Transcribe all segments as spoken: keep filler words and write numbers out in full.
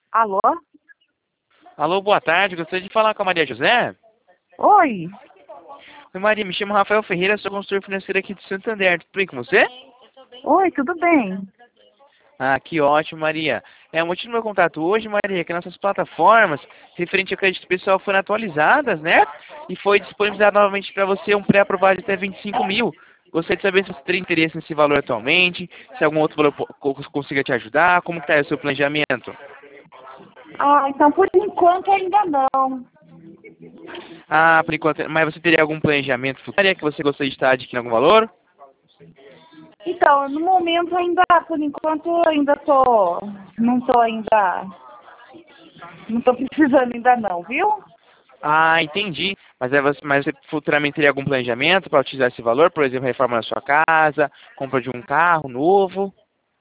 Alô? Alô, boa tarde. Gostaria de falar com a Maria José? Oi. Oi, Maria. Me chamo Rafael Ferreira, sou consultor financeiro aqui de Santander. Tudo bem com você? Oi, tudo bem? Ah, que ótimo, Maria. É, o motivo do meu contato hoje, Maria, é que nossas plataformas, referente ao crédito pessoal, foram atualizadas, né? E foi disponibilizado novamente para você um pré-aprovado de até vinte e cinco mil. Gostaria de saber se você tem interesse nesse valor atualmente, se algum outro valor po- co- consiga te ajudar, como está o seu planejamento? Ah, então por enquanto ainda não. Ah, por enquanto, mas você teria algum planejamento futuro? Maria, que você gostaria de estar adquirindo algum valor? Então, no momento ainda, por enquanto ainda tô, não tô ainda, não tô precisando ainda não, viu? Ah, entendi. Mas, é você, mas você futuramente teria algum planejamento para utilizar esse valor? Por exemplo, reforma na sua casa, compra de um carro novo?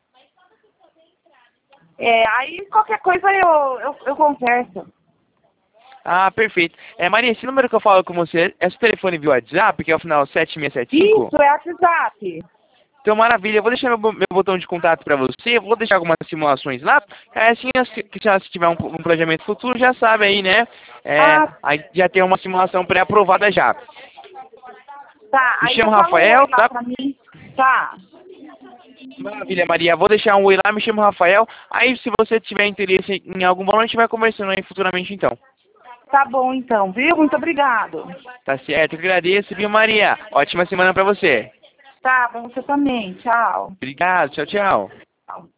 É, aí qualquer coisa eu, eu, eu converso. Ah, perfeito. É, Maria, esse número que eu falo com você, é seu telefone via WhatsApp, que é o final sete seis sete cinco? Isso, é WhatsApp. Então, maravilha. Eu vou deixar meu, bo- meu botão de contato para você, eu vou deixar algumas simulações lá. Aí, assim, se que se se tiver um, um planejamento futuro, já sabe aí, né? É, Ah, aí já tem uma simulação pré-aprovada já. tá. Me Aí chamo já fala um oi Rafael, lá tá? pra mim. Tá. Maravilha, Maria. Vou deixar um oi lá, me chamo Rafael. Aí, se você tiver interesse em algum valor, a gente vai conversando aí futuramente, então. Tá bom então, viu? Muito obrigado. Tá certo? Eu que agradeço, viu, Maria? Ótima semana pra você. Tá, pra você também. Tchau. Obrigado. Tchau, tchau. Tchau.